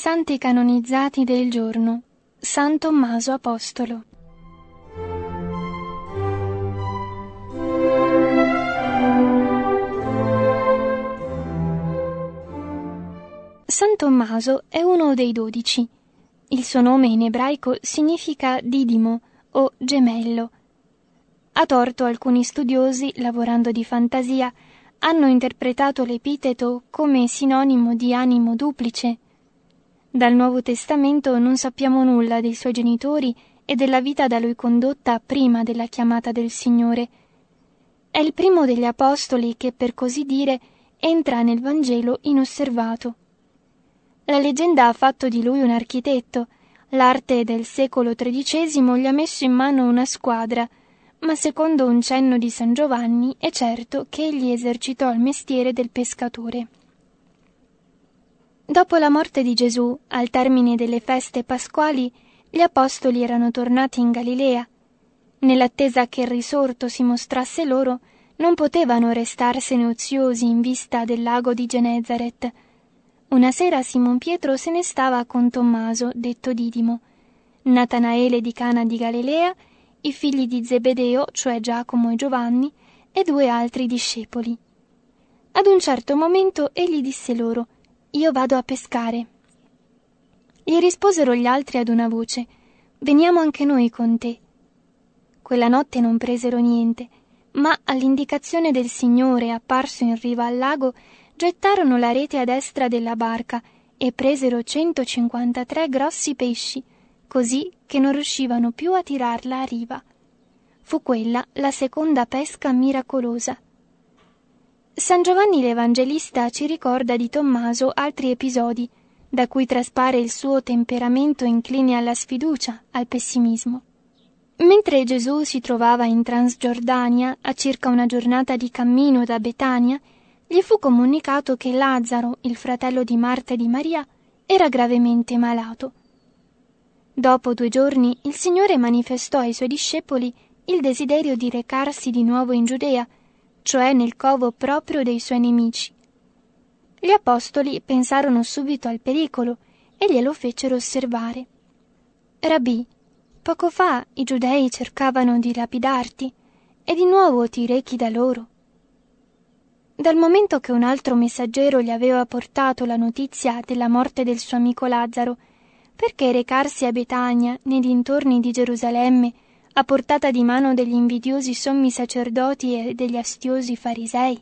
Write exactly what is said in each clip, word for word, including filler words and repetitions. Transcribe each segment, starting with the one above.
santi canonizzati del giorno. San Tommaso Apostolo. San Tommaso è uno dei dodici. Il suo nome in ebraico significa Didimo o gemello. A torto alcuni studiosi, lavorando di fantasia, hanno interpretato l'epiteto come sinonimo di animo duplice. Dal Nuovo Testamento non sappiamo nulla dei suoi genitori e della vita da lui condotta prima della chiamata del Signore. È il primo degli apostoli che, per così dire, entra nel Vangelo inosservato. La leggenda ha fatto di lui un architetto. L'arte del secolo tredicesimo gli ha messo in mano una squadra, ma secondo un cenno di San Giovanni è certo che egli esercitò il mestiere del pescatore. Dopo la morte di Gesù, al termine delle feste pasquali, gli apostoli erano tornati in Galilea. Nell'attesa che il risorto si mostrasse loro, non potevano restarsene oziosi in vista del lago di Genezaret. Una sera Simon Pietro se ne stava con Tommaso, detto Didimo, Natanaele di Cana di Galilea, i figli di Zebedeo, cioè Giacomo e Giovanni, e due altri discepoli. Ad un certo momento egli disse loro: «Io vado a pescare». Gli risposero gli altri ad una voce: «Veniamo anche noi con te». Quella notte non presero niente, ma all'indicazione del Signore apparso in riva al lago, gettarono la rete a destra della barca e presero centocinquantatré grossi pesci, così che non riuscivano più a tirarla a riva. Fu quella la seconda pesca miracolosa. San Giovanni l'Evangelista ci ricorda di Tommaso altri episodi, da cui traspare il suo temperamento incline alla sfiducia, al pessimismo. Mentre Gesù si trovava in Transgiordania, a circa una giornata di cammino da Betania, gli fu comunicato che Lazzaro, il fratello di Marta e di Maria, era gravemente malato. Dopo due giorni il Signore manifestò ai suoi discepoli il desiderio di recarsi di nuovo in Giudea, cioè nel covo proprio dei suoi nemici. Gli apostoli pensarono subito al pericolo e glielo fecero osservare. «Rabbì, poco fa i giudei cercavano di lapidarti e di nuovo ti rechi da loro». Dal momento che un altro messaggero gli aveva portato la notizia della morte del suo amico Lazzaro, perché recarsi a Betania, nei dintorni di Gerusalemme, a portata di mano degli invidiosi sommi sacerdoti e degli astiosi farisei?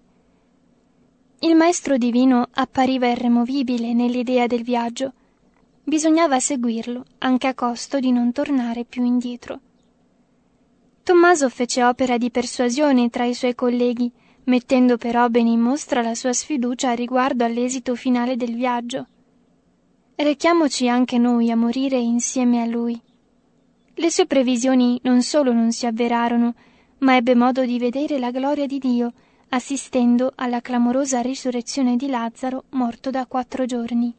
Il maestro divino appariva irremovibile nell'idea del viaggio. Bisognava seguirlo, anche a costo di non tornare più indietro. Tommaso fece opera di persuasione tra i suoi colleghi, mettendo però bene in mostra la sua sfiducia riguardo all'esito finale del viaggio. Rechiamoci anche noi a morire insieme a lui. Le sue previsioni non solo non si avverarono, ma ebbe modo di vedere la gloria di Dio, assistendo alla clamorosa risurrezione di Lazzaro, morto da quattro giorni.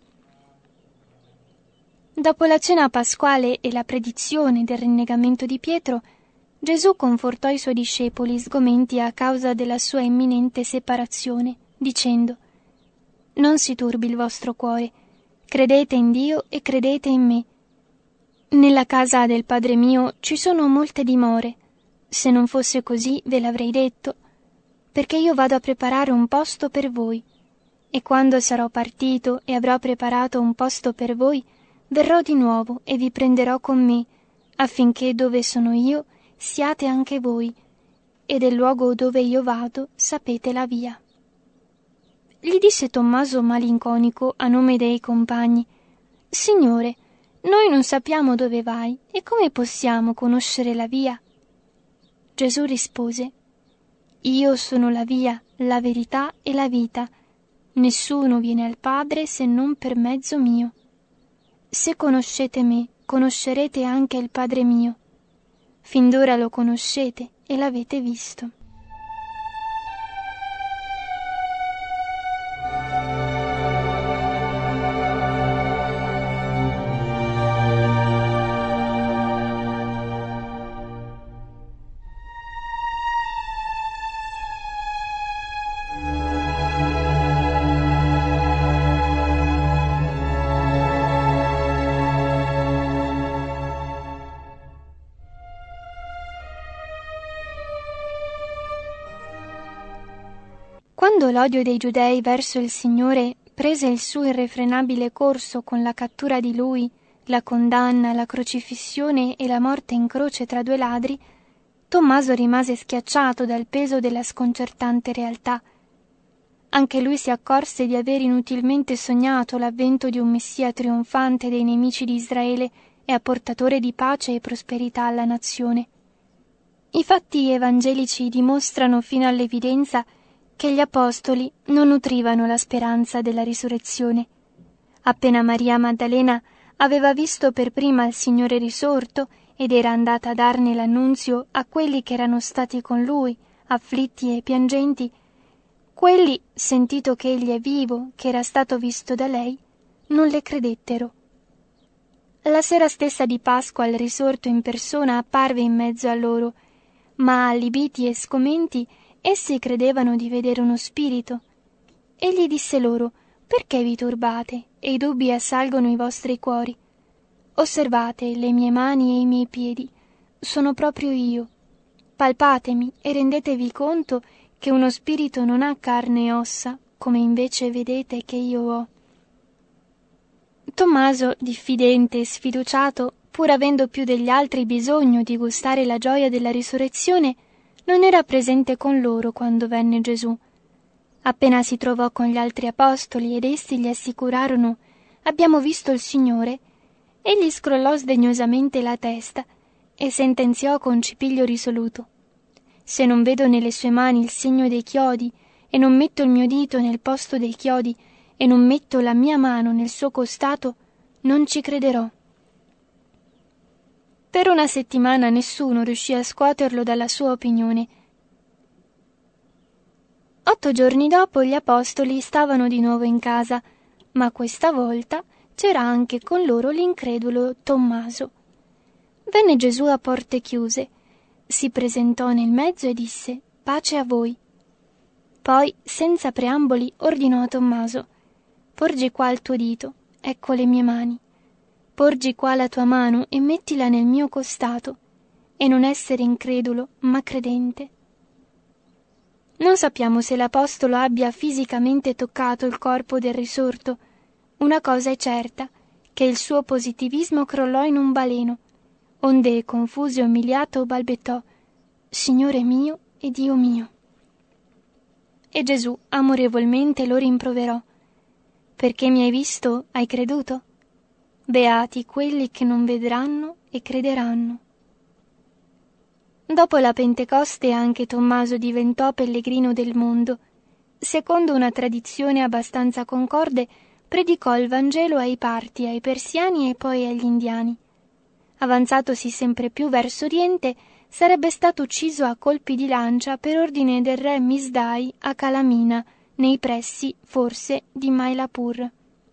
Dopo la cena pasquale e la predizione del rinnegamento di Pietro, Gesù confortò i suoi discepoli sgomenti a causa della sua imminente separazione, dicendo: «Non si turbi il vostro cuore, credete in Dio e credete in me. Nella casa del Padre mio ci sono molte dimore. Se non fosse così ve l'avrei detto, perché io vado a preparare un posto per voi. E quando sarò partito e avrò preparato un posto per voi, verrò di nuovo e vi prenderò con me, affinché dove sono io siate anche voi, e del luogo dove io vado sapete la via». Gli disse Tommaso malinconico a nome dei compagni: «Signore, noi non sappiamo dove vai, e come possiamo conoscere la via?» Gesù rispose: «Io sono la via, la verità e la vita. Nessuno viene al Padre se non per mezzo mio. Se conoscete me, conoscerete anche il Padre mio. Fin d'ora lo conoscete e l'avete visto». l'odio dei Giudei verso il Signore prese il suo irrefrenabile corso con la cattura di Lui, la condanna, la crocifissione e la morte in croce tra due ladri, Tommaso rimase schiacciato dal peso della sconcertante realtà. Anche lui si accorse di aver inutilmente sognato l'avvento di un Messia trionfante dei nemici di Israele e apportatore di pace e prosperità alla nazione. I fatti evangelici dimostrano fino all'evidenza che gli apostoli non nutrivano la speranza della risurrezione. Appena Maria Maddalena aveva visto per prima il Signore risorto ed era andata a darne l'annunzio a quelli che erano stati con lui, afflitti e piangenti, quelli, sentito che egli è vivo, che era stato visto da lei, non le credettero. La sera stessa di Pasqua il risorto in persona apparve in mezzo a loro, ma allibiti e sgomenti essi credevano di vedere uno spirito. Egli disse loro: «Perché vi turbate e i dubbi assalgono i vostri cuori? Osservate le mie mani e i miei piedi, sono proprio io. Palpatemi e rendetevi conto che uno spirito non ha carne e ossa, come invece vedete che io ho». Tommaso, diffidente e sfiduciato, pur avendo più degli altri bisogno di gustare la gioia della risurrezione, non era presente con loro quando venne Gesù. Appena si trovò con gli altri apostoli ed essi gli assicurarono: «Abbiamo visto il Signore», egli scrollò sdegnosamente la testa e sentenziò con cipiglio risoluto: «Se non vedo nelle sue mani il segno dei chiodi e non metto il mio dito nel posto dei chiodi e non metto la mia mano nel suo costato, non ci crederò». Per una settimana nessuno riuscì a scuoterlo dalla sua opinione. Otto giorni dopo gli apostoli stavano di nuovo in casa, ma questa volta c'era anche con loro l'incredulo Tommaso. Venne Gesù a porte chiuse, si presentò nel mezzo e disse: «Pace a voi». Poi, senza preamboli, ordinò a Tommaso: «Porgi qua il tuo dito, ecco le mie mani. Porgi qua la tua mano e mettila nel mio costato, e non essere incredulo, ma credente». Non sappiamo se l'apostolo abbia fisicamente toccato il corpo del risorto. Una cosa è certa, che il suo positivismo crollò in un baleno, onde, confuso e umiliato, balbettò: «Signore mio e Dio mio». E Gesù amorevolmente lo rimproverò: «Perché mi hai visto, hai creduto? Beati quelli che non vedranno e crederanno». Dopo la Pentecoste anche Tommaso diventò pellegrino del mondo. Secondo una tradizione abbastanza concorde, predicò il Vangelo ai Parti, ai Persiani e poi agli Indiani. Avanzatosi sempre più verso oriente, sarebbe stato ucciso a colpi di lancia per ordine del re Misdai a Calamina, nei pressi, forse, di Mailapur.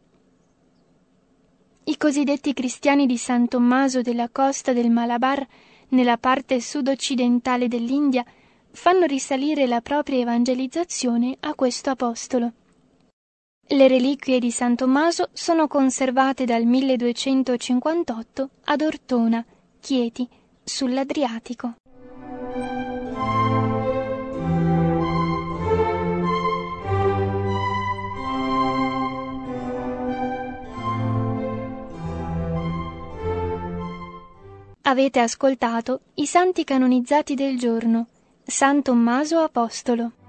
I cosiddetti cristiani di San Tommaso della costa del Malabar, nella parte sud-occidentale dell'India, fanno risalire la propria evangelizzazione a questo apostolo. Le reliquie di San Tommaso sono conservate dal milleduecentocinquantotto ad Ortona, Chieti, sull'Adriatico. Avete ascoltato i santi canonizzati del giorno. San Tommaso Apostolo.